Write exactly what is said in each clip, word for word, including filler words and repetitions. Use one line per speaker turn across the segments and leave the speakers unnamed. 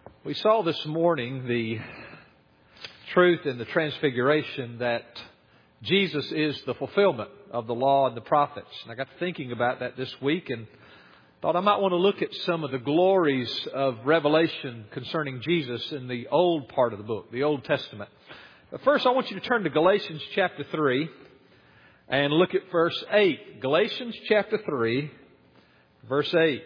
We saw this morning the truth in the Transfiguration that Jesus is the fulfillment of the law and the prophets. And I got thinking about that this week and thought I might want to look at some of the glories of revelation concerning Jesus in the old part of the book, the Old Testament. But first I want you to turn to Galatians chapter three and look at verse eight. Galatians chapter three, verse eight.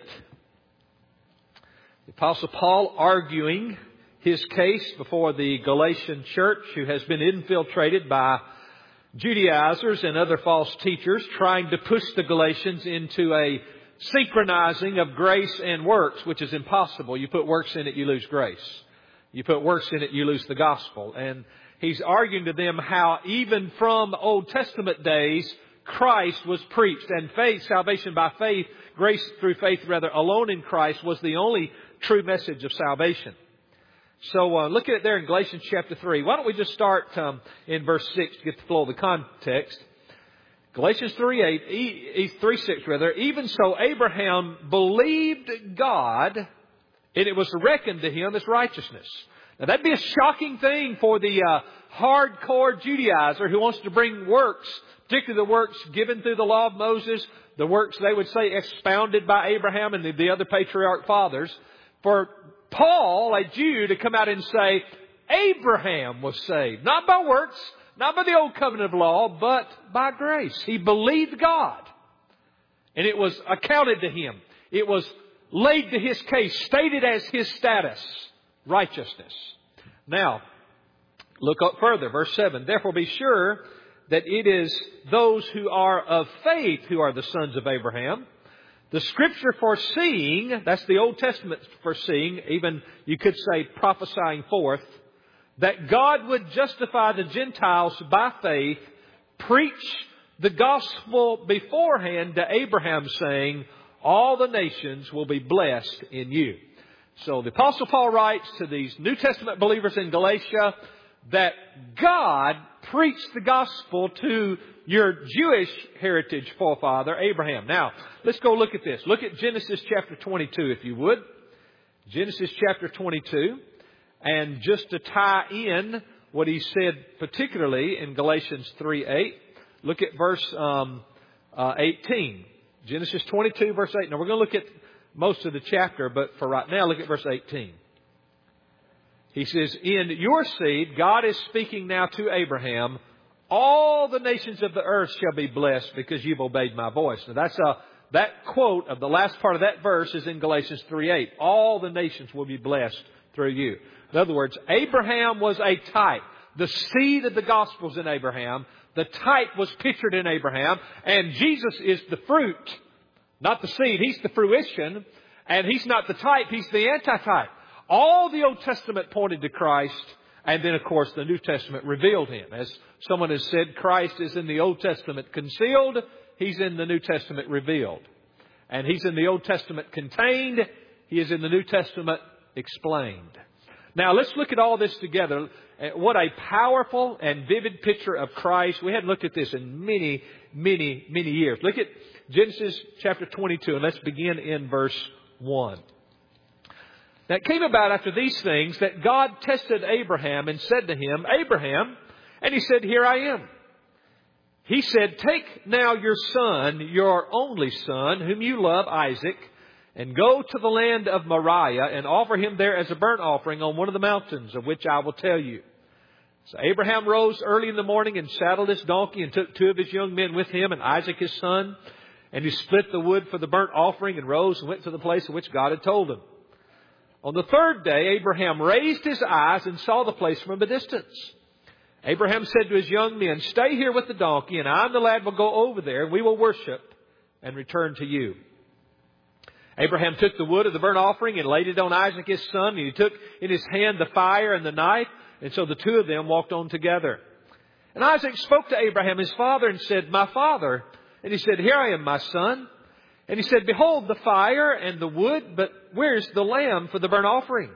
The Apostle Paul arguing his case before the Galatian church, who has been infiltrated by Judaizers and other false teachers trying to push the Galatians into a synchronizing of grace and works, which is impossible. You put works in it, you lose grace. You put works in it, you lose the gospel. And he's arguing to them how even from Old Testament days, Christ was preached, and faith, salvation by faith, grace through faith rather, alone in Christ was the only true message of salvation. So uh, look at it there in Galatians chapter three. Why don't we just start um, in verse six to get the flow of the context. Galatians three eight, e, three six rather. Even so, Abraham believed God, and it was reckoned to him as righteousness. Now that'd be a shocking thing for the uh, hardcore Judaizer who wants to bring works, particularly the works given through the law of Moses, the works they would say expounded by Abraham and the, the other patriarch fathers. For Paul, a Jew, to come out and say, Abraham was saved, not by works, not by the old covenant of law, but by grace. He believed God. And it was accounted to him. It was laid to his case, stated as his status, righteousness. Now, look up further, verse seven. Therefore be sure that it is those who are of faith who are the sons of Abraham. The Scripture foreseeing, that's the Old Testament foreseeing, even you could say prophesying forth, that God would justify the Gentiles by faith, preach the gospel beforehand to Abraham, saying, all the nations will be blessed in you. So the Apostle Paul writes to these New Testament believers in Galatia that God preached the gospel to your Jewish heritage forefather, Abraham. Now, let's go look at this. Look at Genesis chapter twenty-two, if you would. Genesis chapter twenty-two. And just to tie in what he said particularly in Galatians three eight, look at verse um, uh, eighteen. Genesis twenty-two, verse eight. Now, we're going to look at most of the chapter, but for right now, look at verse eighteen. He says, in your seed, God is speaking now to Abraham, all the nations of the earth shall be blessed because you've obeyed my voice. Now that's a, that quote of the last part of that verse is in Galatians three eight. All the nations will be blessed through you. In other words, Abraham was a type. The seed of the gospel's in Abraham. The type was pictured in Abraham. And Jesus is the fruit, not the seed. He's the fruition. And He's not the type. He's the antitype. All the Old Testament pointed to Christ, and then, of course, the New Testament revealed Him. As someone has said, Christ is in the Old Testament concealed, He's in the New Testament revealed. And He's in the Old Testament contained, He is in the New Testament explained. Now, let's look at all this together. What a powerful and vivid picture of Christ. We hadn't looked at this in many, many, many years. Look at Genesis chapter twenty-two, and let's begin in verse one. Now it came about after these things that God tested Abraham and said to him, Abraham, and he said, here I am. He said, take now your son, your only son, whom you love, Isaac, and go to the land of Moriah and offer him there as a burnt offering on one of the mountains of which I will tell you. So Abraham rose early in the morning and saddled his donkey and took two of his young men with him and Isaac his son. And he split the wood for the burnt offering and rose and went to the place of which God had told him. On the third day, Abraham raised his eyes and saw the place from a distance. Abraham said to his young men, stay here with the donkey, and I and the lad will go over there, and we will worship and return to you. Abraham took the wood of the burnt offering and laid it on Isaac his son, and he took in his hand the fire and the knife, and so the two of them walked on together. And Isaac spoke to Abraham his father and said, my father. And he said, here I am, my son. And he said, behold the fire and the wood, but where's the lamb for the burnt offering?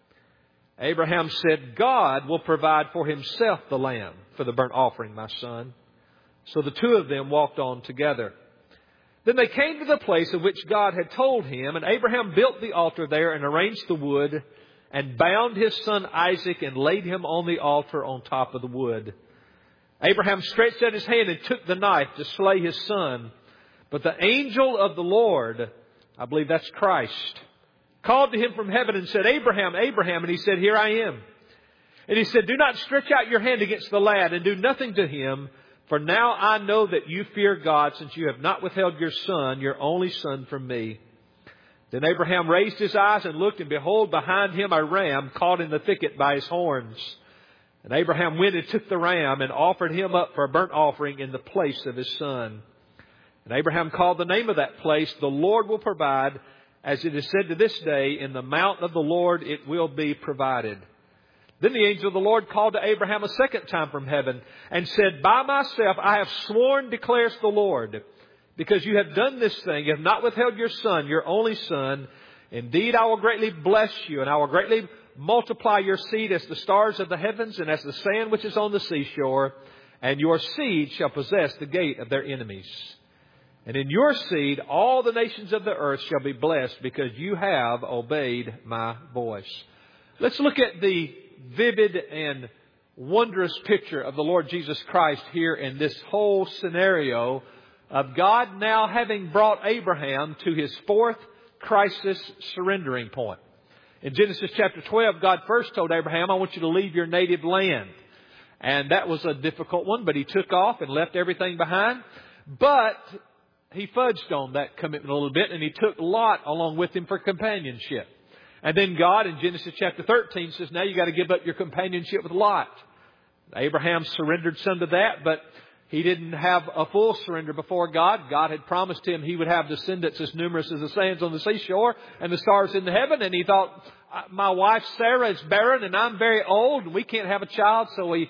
Abraham said, God will provide for Himself the lamb for the burnt offering, my son. So the two of them walked on together. Then they came to the place of which God had told him, and Abraham built the altar there and arranged the wood and bound his son Isaac and laid him on the altar on top of the wood. Abraham stretched out his hand and took the knife to slay his son. But the angel of the Lord, I believe that's Christ, called to him from heaven and said, Abraham, Abraham. And he said, Here I am. And he said, Do not stretch out your hand against the lad and do nothing to him. For now I know that you fear God, since you have not withheld your son, your only son, from me. Then Abraham raised his eyes and looked, and behold, behind him a ram caught in the thicket by his horns. And Abraham went and took the ram and offered him up for a burnt offering in the place of his son. And Abraham called the name of that place, The Lord will provide. As it is said to this day, In the mount of the Lord it will be provided. Then the angel of the Lord called to Abraham a second time from heaven and said, By myself I have sworn, declares the Lord, because you have done this thing, you have not withheld your son, your only son. Indeed, I will greatly bless you, and I will greatly multiply your seed as the stars of the heavens and as the sand which is on the seashore. And your seed shall possess the gate of their enemies. And in your seed all the nations of the earth shall be blessed, because you have obeyed my voice. Let's look at the vivid and wondrous picture of the Lord Jesus Christ here in this whole scenario of God now having brought Abraham to his fourth crisis surrendering point. In Genesis chapter twelve, God first told Abraham, I want you to leave your native land. And that was a difficult one, but he took off and left everything behind. But he fudged on that commitment a little bit, and he took Lot along with him for companionship. And then God in Genesis chapter thirteen says, now you got to give up your companionship with Lot. Abraham surrendered some to that, but he didn't have a full surrender before God. God had promised him he would have descendants as numerous as the sands on the seashore and the stars in the heaven. And he thought, my wife Sarah is barren and I'm very old and we can't have a child. So he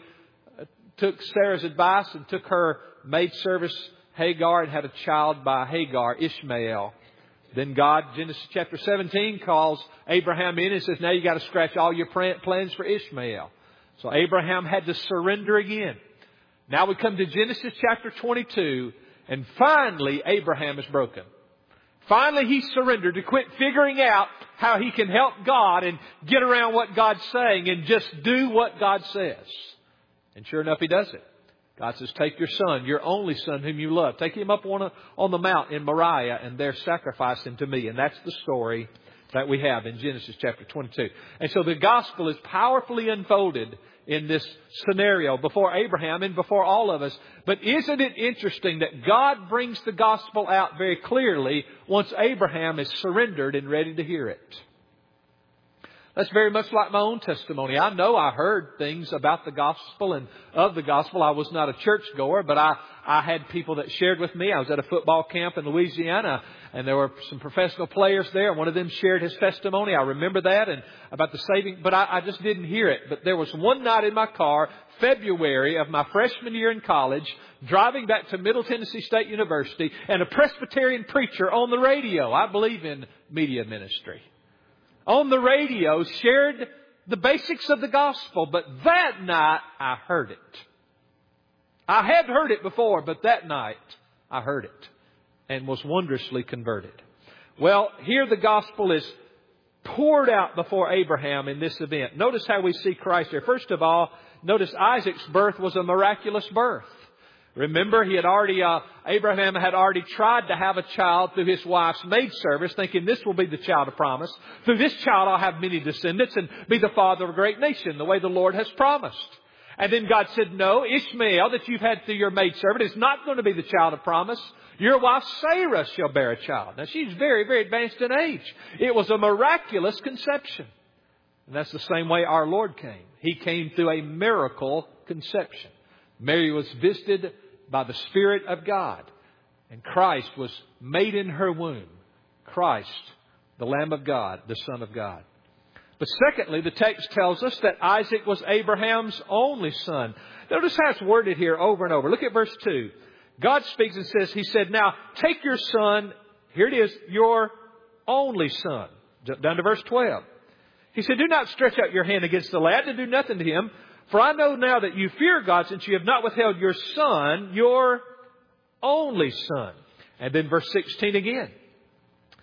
took Sarah's advice and took her maidservant Hagar and had a child by Hagar, Ishmael. Then God, Genesis chapter seventeen, calls Abraham in and says, now you got to scratch all your plans for Ishmael. So Abraham had to surrender again. Now we come to Genesis chapter twenty-two, and finally Abraham is broken. Finally he surrendered to quit figuring out how he can help God and get around what God's saying and just do what God says. And sure enough, he does it. God says, take your son, your only son whom you love. Take him up on, a, on the mount in Moriah and there sacrifice him to me. And that's the story that we have in Genesis chapter twenty-two. And so the gospel is powerfully unfolded in this scenario before Abraham and before all of us. But isn't it interesting that God brings the gospel out very clearly once Abraham is surrendered and ready to hear it? That's very much like my own testimony. I know I heard things about the gospel and of the gospel. I was not a churchgoer, but I, I had people that shared with me. I was at a football camp in Louisiana, and there were some professional players there. One of them shared his testimony. I remember that and about the saving, but I, I just didn't hear it. But there was one night in my car, February of my freshman year in college, driving back to Middle Tennessee State University, and a Presbyterian preacher on the radio. I believe in media ministry. On the radio, shared the basics of the gospel. But that night, I heard it. I had heard it before, but that night, I heard it and was wondrously converted. Well, here the gospel is poured out before Abraham in this event. Notice how we see Christ here. First of all, notice Isaac's birth was a miraculous birth. Remember, he had already, uh, Abraham had already tried to have a child through his wife's maidservant, thinking this will be the child of promise. Through this child I'll have many descendants and be the father of a great nation, the way the Lord has promised. And then God said, no, Ishmael that you've had through your maidservant is not going to be the child of promise. Your wife Sarah shall bear a child. Now she's very, very advanced in age. It was a miraculous conception. And that's the same way our Lord came. He came through a miracle conception. Mary was visited by the Spirit of God. And Christ was made in her womb. Christ, the Lamb of God, the Son of God. But secondly, the text tells us that Isaac was Abraham's only son. Notice how it's worded here over and over. Look at verse two. God speaks and says, He said, now take your son, here it is, your only son. Down to verse twelve. He said, do not stretch out your hand against the lad to do nothing to him. For I know now that you fear God, since you have not withheld your son, your only son. And then verse sixteen again.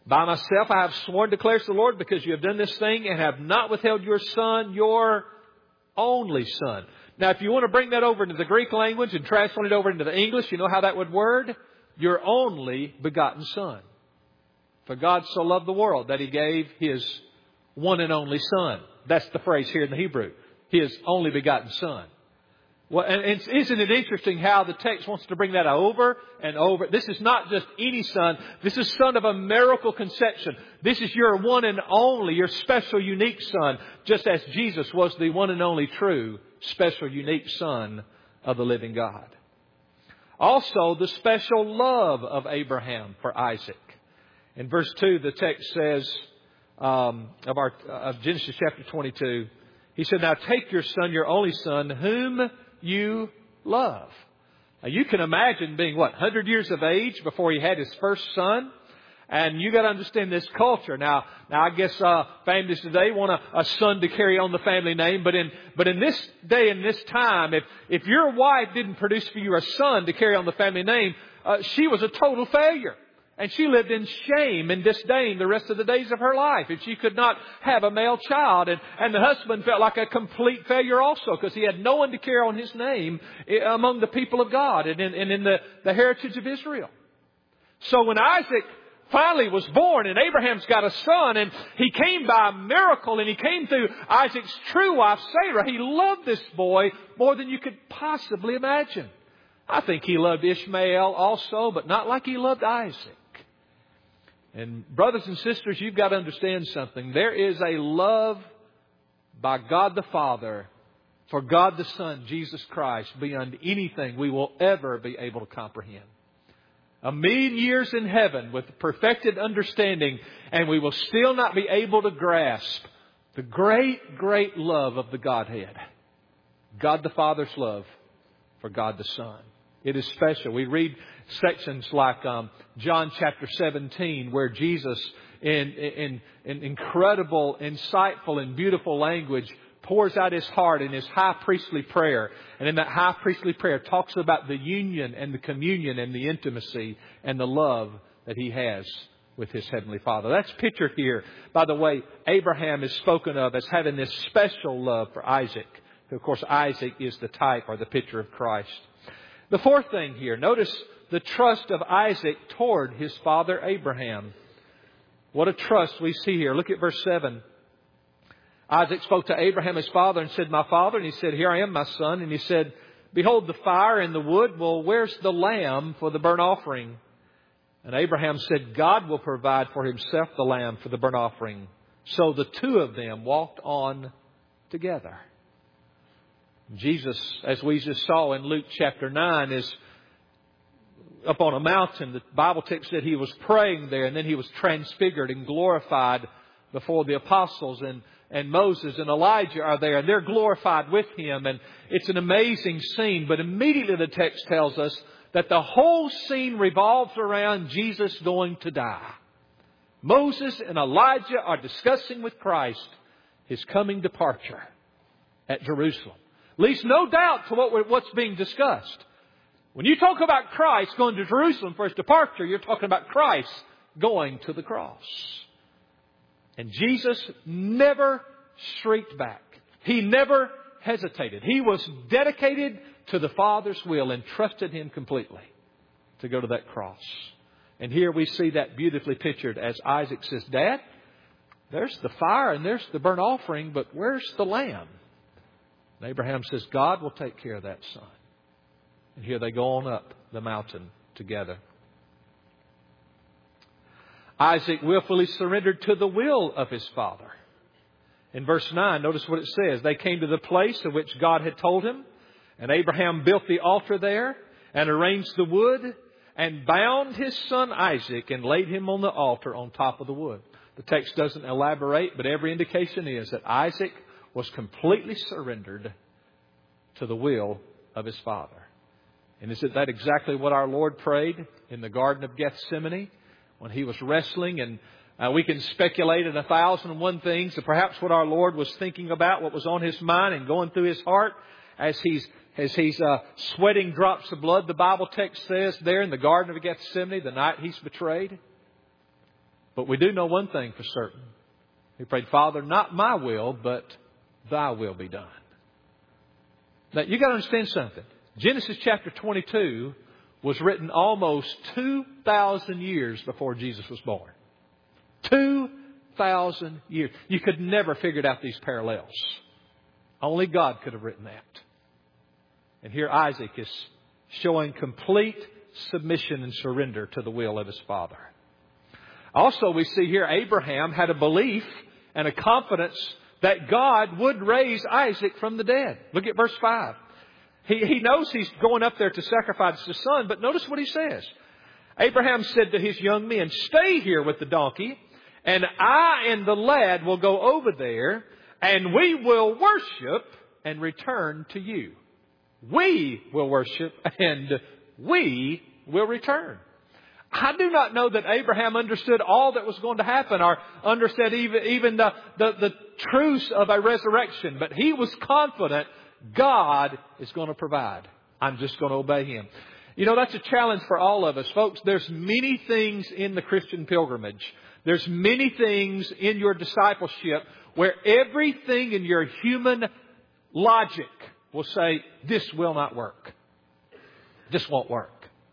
By myself I have sworn, declares the Lord, because you have done this thing and have not withheld your son, your only son. Now, if you want to bring that over into the Greek language and translate it over into the English, you know how that would word? Your only begotten son. For God so loved the world that He gave His one and only Son. That's the phrase here in the Hebrew. His only begotten Son. Well, and it's, isn't it interesting how the text wants to bring that over and over? This is not just any son. This is son of a miracle conception. This is your one and only, your special, unique son, just as Jesus was the one and only true, special, unique Son of the living God. Also, the special love of Abraham for Isaac. In verse two, the text says um, of, our, of Genesis chapter twenty-two, He said, now take your son, your only son, whom you love. Now you can imagine being, what, one hundred years of age before he had his first son? And you got to understand this culture. Now, now I guess uh, families today want a, a son to carry on the family name. But in but in this day and this time, if if your wife didn't produce for you a son to carry on the family name, uh, she was a total failure. And she lived in shame and disdain the rest of the days of her life. And she could not have a male child. And, and the husband felt like a complete failure also, because he had no one to carry on his name among the people of God and in, and in the, the heritage of Israel. So when Isaac finally was born and Abraham's got a son, and he came by a miracle, and he came through Isaac's true wife, Sarah, he loved this boy more than you could possibly imagine. I think he loved Ishmael also, but not like he loved Isaac. And brothers and sisters, you've got to understand something. There is a love by God the Father for God the Son, Jesus Christ, beyond anything we will ever be able to comprehend. A million years in heaven with perfected understanding, and we will still not be able to grasp the great, great love of the Godhead. God the Father's love for God the Son. It is special. We read sections like um, John chapter seventeen, where Jesus, in, in, in incredible, insightful, and beautiful language, pours out His heart in His high priestly prayer. And in that high priestly prayer talks about the union and the communion and the intimacy and the love that He has with His Heavenly Father. That's pictured here. By the way, Abraham is spoken of as having this special love for Isaac. Of course, Isaac is the type or the picture of Christ. The fourth thing here, notice the trust of Isaac toward his father Abraham. What a trust we see here. Look at verse seven. Isaac spoke to Abraham his father and said, my father. And he said, here I am, my son. And he said, behold the fire and the wood. Well, where's the lamb for the burnt offering? And Abraham said, God will provide for Himself the lamb for the burnt offering. So the two of them walked on together. Jesus, as we just saw in Luke chapter nine, is up on a mountain. The Bible text said He was praying there, and then He was transfigured and glorified before the apostles, and, and Moses and Elijah are there, and they're glorified with Him. And it's an amazing scene. But immediately the text tells us that the whole scene revolves around Jesus going to die. Moses and Elijah are discussing with Christ His coming departure at Jerusalem. Leaves no doubt to what, what's being discussed. When you talk about Christ going to Jerusalem for His departure, you're talking about Christ going to the cross. And Jesus never shrieked back. He never hesitated. He was dedicated to the Father's will and trusted Him completely to go to that cross. And here we see that beautifully pictured as Isaac says, Dad, there's the fire and there's the burnt offering, but where's the lamb? And Abraham says, God will take care of that, son. And here they go on up the mountain together. Isaac willfully surrendered to the will of his father. In verse nine, notice what it says. They came to the place of which God had told him. And Abraham built the altar there and arranged the wood and bound his son Isaac and laid him on the altar on top of the wood. The text doesn't elaborate, but every indication is that Isaac was completely surrendered to the will of his father. And isn't that exactly what our Lord prayed in the Garden of Gethsemane when He was wrestling? And uh, we can speculate in a thousand and one things of perhaps what our Lord was thinking about, what was on His mind and going through His heart as He's as He's uh, sweating drops of blood. The Bible text says there in the Garden of Gethsemane, the night He's betrayed. But we do know one thing for certain. He prayed, Father, not my will, but thy will be done. Now, you got to understand something. Genesis chapter twenty-two was written almost two thousand years before Jesus was born. two thousand years. You could never figure out these parallels. Only God could have written that. And here Isaac is showing complete submission and surrender to the will of his father. Also, we see here Abraham had a belief and a confidence that God would raise Isaac from the dead. Look at verse five. He, he knows he's going up there to sacrifice his son, but notice what he says. Abraham said to his young men, stay here with the donkey, and I and the lad will go over there, and we will worship and return to you. We will worship and we will return. I do not know that Abraham understood all that was going to happen or understood even, even the, the, the truth of a resurrection. But he was confident God is going to provide. I'm just going to obey Him. You know, that's a challenge for all of us. Folks, there's many things in the Christian pilgrimage. There's many things in your discipleship where everything in your human logic will say, this will not work. This won't work.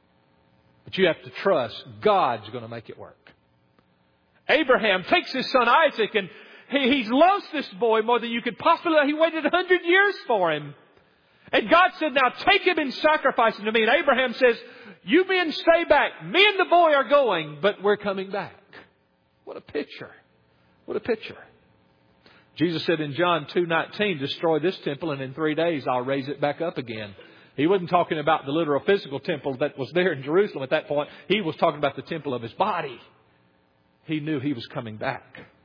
But you have to trust God's going to make it work. Abraham takes his son Isaac, and he, he loves this boy more than you could possibly. He waited a hundred years for him. And God said, now take him and sacrifice him to me. And Abraham says, you men stay back. Me and the boy are going, but we're coming back. What a picture. What a picture. Jesus said in John two nineteen, destroy this temple and in three days I'll raise it back up again. He wasn't talking about the literal physical temple that was there in Jerusalem at that point. He was talking about the temple of his body. He knew he was coming back.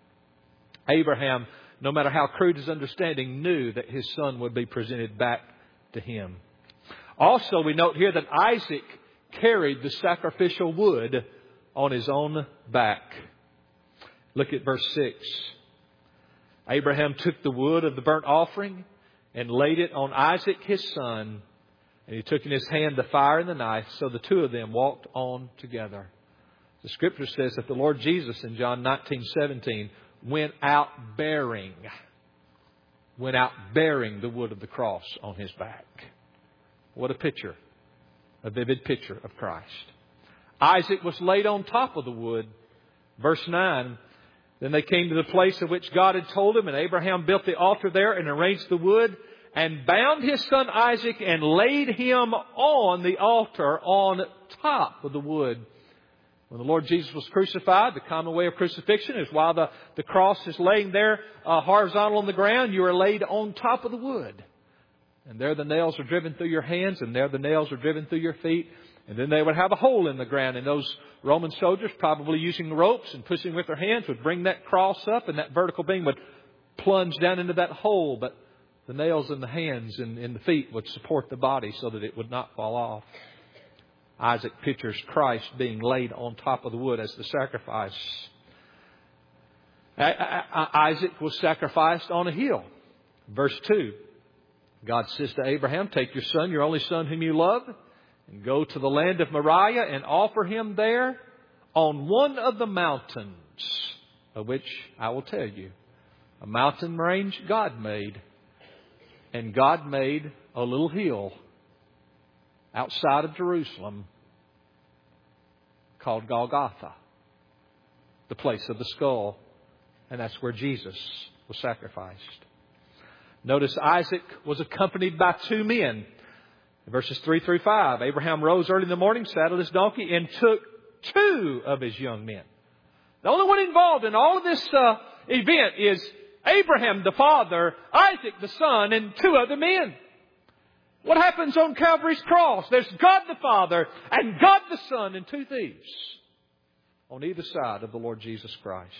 Abraham, no matter how crude his understanding, knew that his son would be presented back to him. Also, we note here that Isaac carried the sacrificial wood on his own back. Look at verse six. Abraham took the wood of the burnt offering and laid it on Isaac his son. And he took in his hand the fire and the knife. So the two of them walked on together. The Scripture says that the Lord Jesus in John nineteen seventeen went out bearing, went out bearing the wood of the cross on his back. What a picture, a vivid picture of Christ. Isaac was laid on top of the wood. Verse nine, then they came to the place of which God had told him, and Abraham built the altar there and arranged the wood and bound his son Isaac and laid him on the altar on top of the wood. When the Lord Jesus was crucified, the common way of crucifixion is while the, the cross is laying there uh, horizontal on the ground, you are laid on top of the wood. And there the nails are driven through your hands, and there the nails are driven through your feet. And then they would have a hole in the ground, and those Roman soldiers, probably using ropes and pushing with their hands, would bring that cross up, and that vertical beam would plunge down into that hole. But the nails in the hands and in the feet would support the body so that it would not fall off. Isaac pictures Christ being laid on top of the wood as the sacrifice. Isaac was sacrificed on a hill. Verse two, God says to Abraham, take your son, your only son whom you love, and go to the land of Moriah and offer him there on one of the mountains, of which I will tell you. A mountain range God made. And God made a little hill outside of Jerusalem called Golgotha, the place of the skull. And that's where Jesus was sacrificed. Notice Isaac was accompanied by two men. In verses three through five, Abraham rose early in the morning, saddled his donkey, and took two of his young men. The only one involved in all of this uh, event is Abraham the father, Isaac the son, and two other men. What happens on Calvary's cross? There's God the Father and God the Son and two thieves on either side of the Lord Jesus Christ.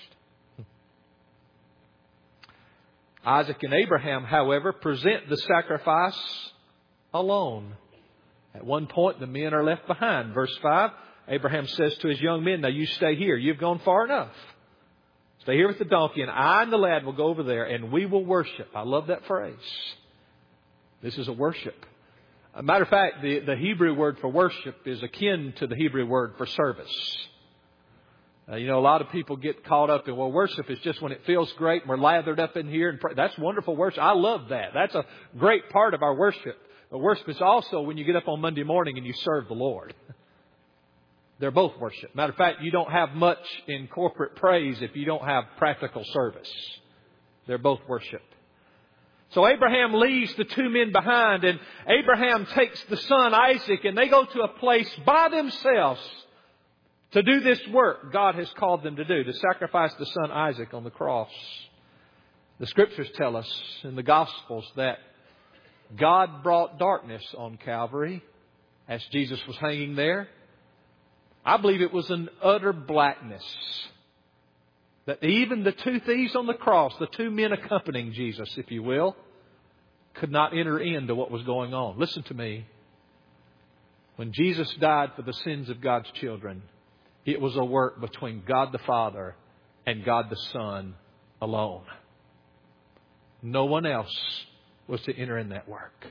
Isaac and Abraham, however, present the sacrifice alone. At one point, the men are left behind. Verse five, Abraham says to his young men, now you stay here. You've gone far enough. Stay here with the donkey, and I and the lad will go over there, and we will worship. I love that phrase. This is a worship. As a matter of fact, the, the Hebrew word for worship is akin to the Hebrew word for service. Uh, you know, a lot of people get caught up in, well, worship is just when it feels great and we're lathered up in here and pray. That's wonderful worship. I love that. That's a great part of our worship. But worship is also when you get up on Monday morning and you serve the Lord. They're both worship. Matter of fact, you don't have much in corporate praise if you don't have practical service. They're both worship. So Abraham leaves the two men behind, and Abraham takes the son Isaac, and they go to a place by themselves to do this work God has called them to do, to sacrifice the son Isaac on the cross. The Scriptures tell us in the Gospels that God brought darkness on Calvary as Jesus was hanging there. I believe it was an utter blackness that even the two thieves on the cross, the two men accompanying Jesus, if you will, could not enter into what was going on. Listen to me. When Jesus died for the sins of God's children, it was a work between God the Father and God the Son alone. No one else was to enter in that work.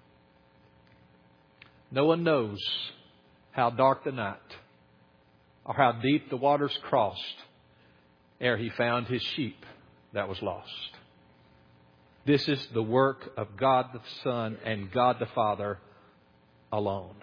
No one knows how dark the night or how deep the waters crossed ere he found his sheep that was lost. This is the work of God the Son and God the Father alone.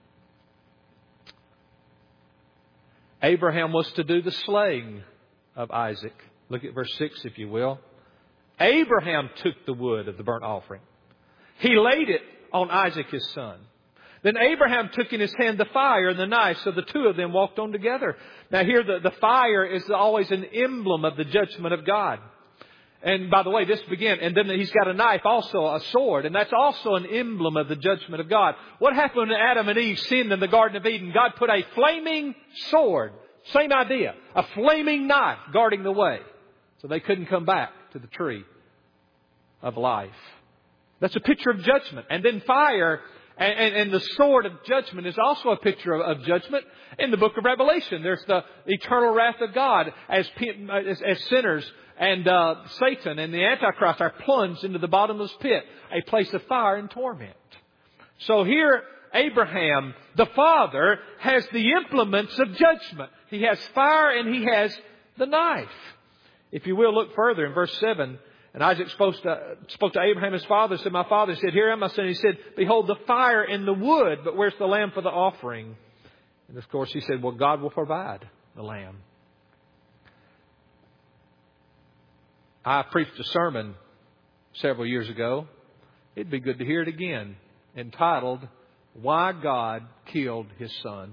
Abraham was to do the slaying of Isaac. Look at verse six, if you will. Abraham took the wood of the burnt offering. He laid it on Isaac his son. Then Abraham took in his hand the fire and the knife, so the two of them walked on together. Now here the, the fire is always an emblem of the judgment of God. And by the way, this began, and then he's got a knife, also a sword, and that's also an emblem of the judgment of God. What happened when Adam and Eve sinned in the Garden of Eden? God put a flaming sword, same idea, a flaming knife guarding the way, so they couldn't come back to the tree of life. That's a picture of judgment. And then fire and, and, and the sword of judgment is also a picture of, of judgment in the book of Revelation. There's the eternal wrath of God as, as, as sinners and uh, Satan and the Antichrist are plunged into the bottomless pit, a place of fire and torment. So here Abraham, the father, has the implements of judgment. He has fire and he has the knife. If you will look further in verse seven, and Isaac spoke to, spoke to Abraham his father, said, "My father," he said, "Here am I, son." He said, "Behold the fire and the wood, but where's the lamb for the offering?" And of course he said, "Well, God will provide the lamb." I preached a sermon several years ago. It'd be good to hear it again, entitled, "Why God Killed His Son."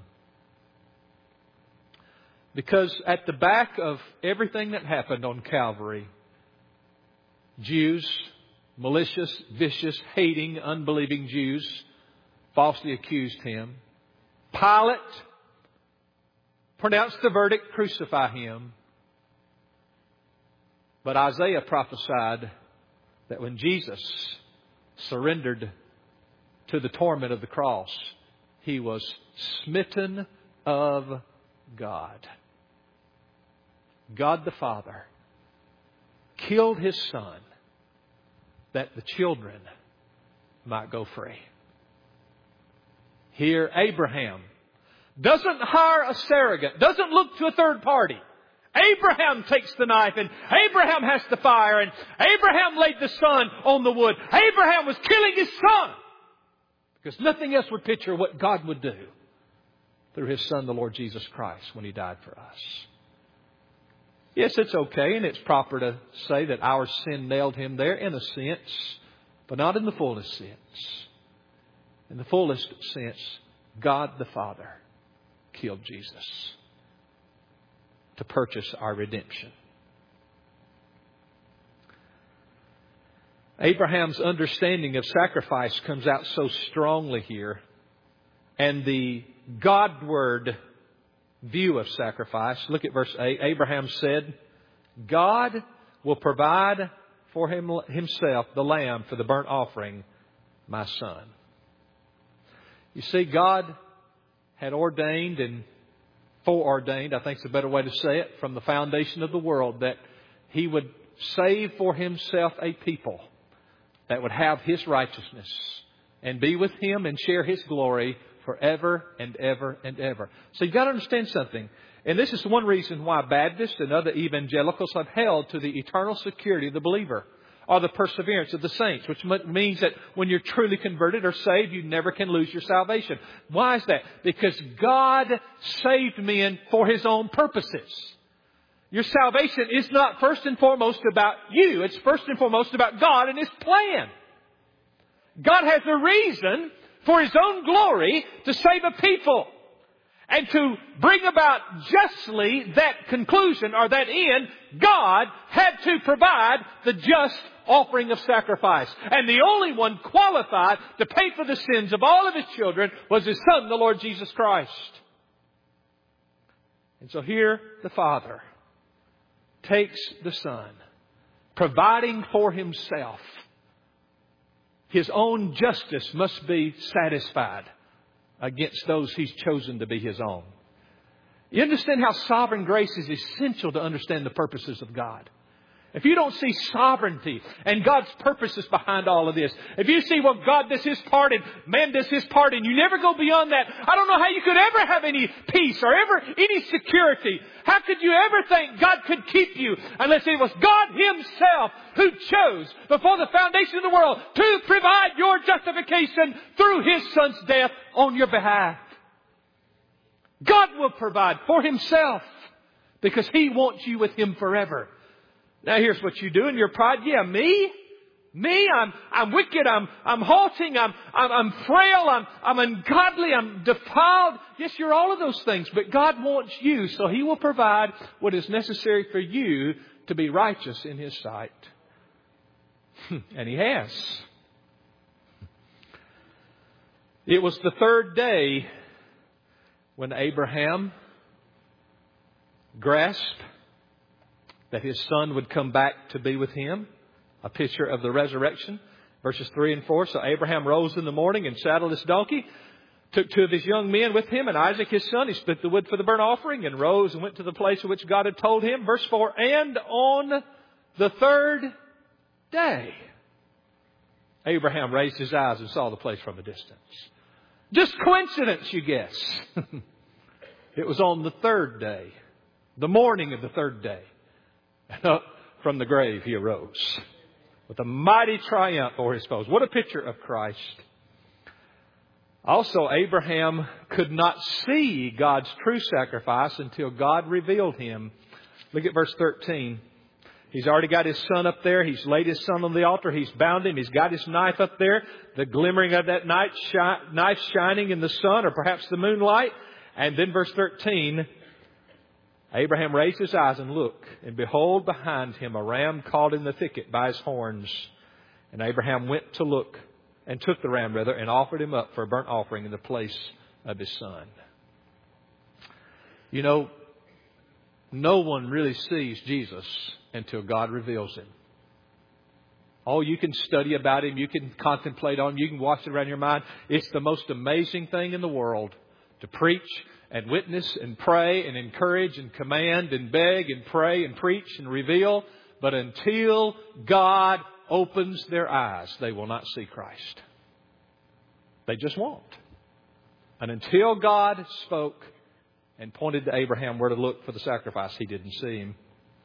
Because at the back of everything that happened on Calvary, Jews, malicious, vicious, hating, unbelieving Jews, falsely accused Him. Pilate pronounced the verdict, "Crucify Him." But Isaiah prophesied that when Jesus surrendered to the torment of the cross, He was smitten of God. God the Father killed His Son that the children might go free. Here Abraham doesn't hire a surrogate, doesn't look to a third party. Abraham takes the knife and Abraham has the fire and Abraham laid the son on the wood. Abraham was killing his son because nothing else would picture what God would do through His Son, the Lord Jesus Christ, when He died for us. Yes, it's okay and it's proper to say that our sin nailed Him there in a sense, but not in the fullest sense. In the fullest sense, God the Father killed Jesus to purchase our redemption. Abraham's understanding of sacrifice comes out so strongly here. And the Godward view of sacrifice. Look at verse eight. Abraham said, "God will provide for him Himself the lamb for the burnt offering, my son." You see, God had ordained and foreordained, I think is a better way to say it, from the foundation of the world, that He would save for Himself a people that would have His righteousness and be with Him and share His glory forever and ever and ever. So you've got to understand something. And this is one reason why Baptists and other evangelicals have held to the eternal security of the believer, or the perseverance of the saints, which means that when you're truly converted or saved, you never can lose your salvation. Why is that? Because God saved men for His own purposes. Your salvation is not first and foremost about you. It's first and foremost about God and His plan. God has a reason for His own glory to save a people. And to bring about justly that conclusion or that end, God had to provide the just offering of sacrifice. And the only one qualified to pay for the sins of all of His children was His Son, the Lord Jesus Christ. And so here the Father takes the Son, providing for Himself. His own justice must be satisfied against those He's chosen to be His own. You understand how sovereign grace is essential to understand the purposes of God. If you don't see sovereignty and God's purposes behind all of this, if you see, well, God does His part and man does His part and you never go beyond that, I don't know how you could ever have any peace or ever any security. How could you ever think God could keep you unless it was God Himself who chose before the foundation of the world to provide your justification through His Son's death on your behalf? God will provide for Himself because He wants you with Him forever. Now here's what you do in your pride. Yeah, me? Me? I'm, I'm wicked. I'm, I'm halting. I'm, I'm, I'm frail. I'm, I'm ungodly. I'm defiled. Yes, you're all of those things. But God wants you, so He will provide what is necessary for you to be righteous in His sight. And He has. It was the third day when Abraham grasped that his son would come back to be with him. A picture of the resurrection. Verses three and four. So Abraham rose in the morning and saddled his donkey. Took two of his young men with him and Isaac his son. He split the wood for the burnt offering and rose and went to the place of which God had told him. Verse four. And on the third day, Abraham raised his eyes and saw the place from a distance. Just coincidence, you guess. It was on the third day. The morning of the third day. Up from the grave he arose with a mighty triumph over his foes. What a picture of Christ. Also, Abraham could not see God's true sacrifice until God revealed Him. Look at verse thirteen. He's already got his son up there. He's laid his son on the altar. He's bound him. He's got his knife up there. The glimmering of that knife, shi- knife shining in the sun or perhaps the moonlight. And then verse thirteen. Abraham raised his eyes and looked, and behold, behind him a ram caught in the thicket by his horns. And Abraham went to look, and took the ram rather, and offered him up for a burnt offering in the place of his son. You know, no one really sees Jesus until God reveals Him. Oh, you can study about Him, you can contemplate on Him, you can watch it around your mind. It's the most amazing thing in the world to preach and witness and pray and encourage and command and beg and pray and preach and reveal. But until God opens their eyes, they will not see Christ. They just won't. And until God spoke and pointed to Abraham where to look for the sacrifice, he didn't see Him.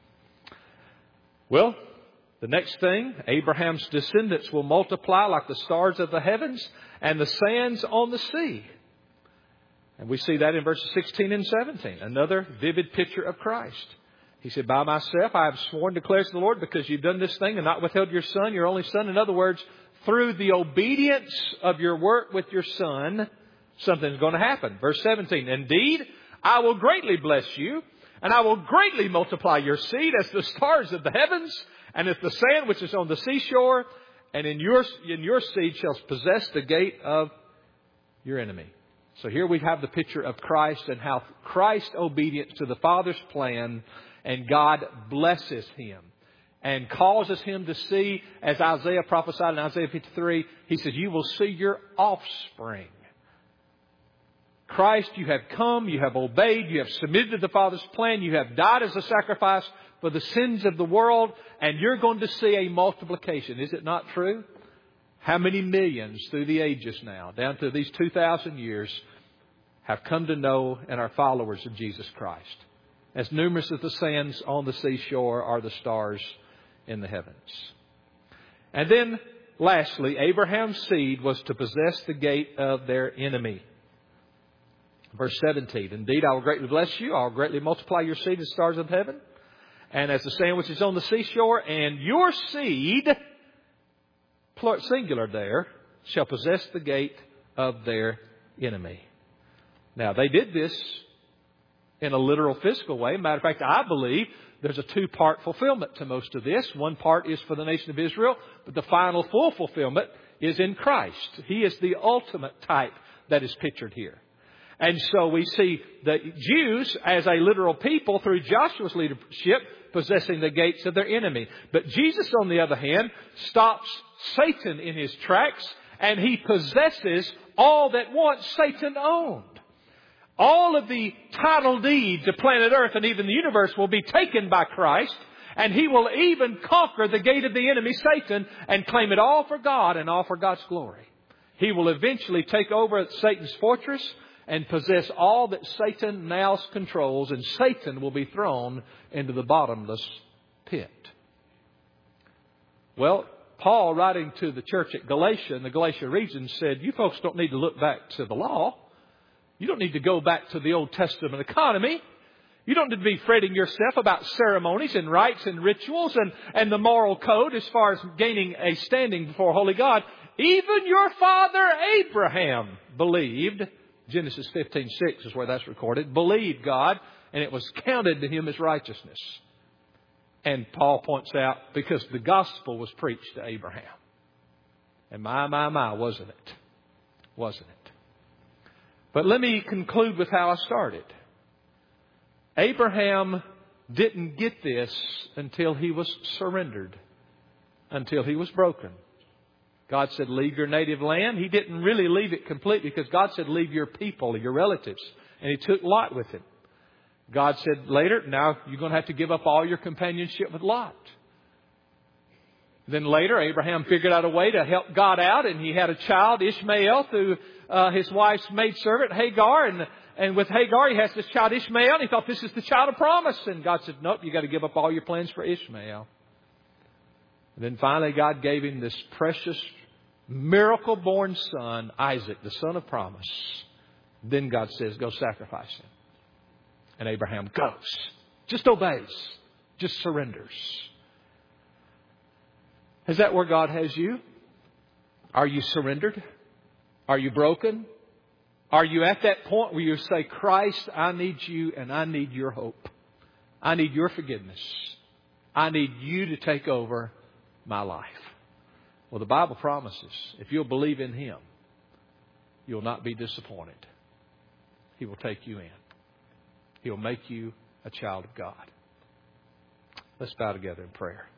Well, the next thing, Abraham's descendants will multiply like the stars of the heavens and the sands on the sea. And we see that in verses sixteen and seventeen. Another vivid picture of Christ. He said, by myself I have sworn, declares the Lord, because you've done this thing and not withheld your son, your only son. In other words, through the obedience of your work with your son, something's going to happen. Verse seventeen. Indeed, I will greatly bless you, and I will greatly multiply your seed as the stars of the heavens, and as the sand which is on the seashore. And in your, in your seed shall possess the gate of your enemy. So here we have the picture of Christ and how Christ's obedience to the Father's plan, and God blesses Him and causes him to see, as Isaiah prophesied in Isaiah fifty-three, he says, you will see your offspring. Christ, you have come, you have obeyed, you have submitted to the Father's plan, you have died as a sacrifice for the sins of the world, and you're going to see a multiplication. Is it not true? How many millions through the ages now, down to these two thousand years, have come to know and are followers of Jesus Christ? As numerous as the sands on the seashore are the stars in the heavens. And then, lastly, Abraham's seed was to possess the gate of their enemy. Verse seventeen, indeed, I will greatly bless you. I will greatly multiply your seed as stars of heaven, and as the sand which is on the seashore, and your seed, singular there, shall possess the gate of their enemy. Now, they did this in a literal physical way. Matter of fact, I believe there's a two-part fulfillment to most of this. One part is for the nation of Israel, but the final full fulfillment is in Christ. He is the ultimate type that is pictured here. And so we see the Jews as a literal people through Joshua's leadership possessing the gates of their enemy. But Jesus, on the other hand, stops Satan in his tracks, and he possesses all that once Satan owned. All of the title deeds of planet Earth and even the universe will be taken by Christ, and He will even conquer the gate of the enemy, Satan, and claim it all for God and all for God's glory. He will eventually take over Satan's fortress and possess all that Satan now controls, and Satan will be thrown into the bottomless pit. Well, Paul, writing to the church at Galatia, in the Galatia region, said, you folks don't need to look back to the law. You don't need to go back to the Old Testament economy. You don't need to be fretting yourself about ceremonies and rites and rituals and, and the moral code as far as gaining a standing before holy God. Even your father Abraham believed, Genesis fifteen six is where that's recorded, believed God, and it was counted to him as righteousness. And Paul points out, because the gospel was preached to Abraham. And my, my, my, wasn't it? Wasn't it? But let me conclude with how I started. Abraham didn't get this until he was surrendered, until he was broken. God said, leave your native land. He didn't really leave it completely, because God said, leave your people, your relatives. And He took Lot with him. God said later, now you're going to have to give up all your companionship with Lot. Then later, Abraham figured out a way to help God out, and he had a child, Ishmael, through uh, his wife's maidservant, Hagar. And, and with Hagar, he has this child, Ishmael, and he thought, this is the child of promise. And God said, nope, you got to give up all your plans for Ishmael. And then finally, God gave him this precious, miracle-born son, Isaac, the son of promise. Then God says, go sacrifice him. And Abraham goes, just obeys, just surrenders. Is that where God has you? Are you surrendered? Are you broken? Are you at that point where you say, Christ, I need you and I need your hope. I need your forgiveness. I need you to take over my life. Well, the Bible promises if you'll believe in Him, you'll not be disappointed. He will take you in. He'll make you a child of God. Let's bow together in prayer.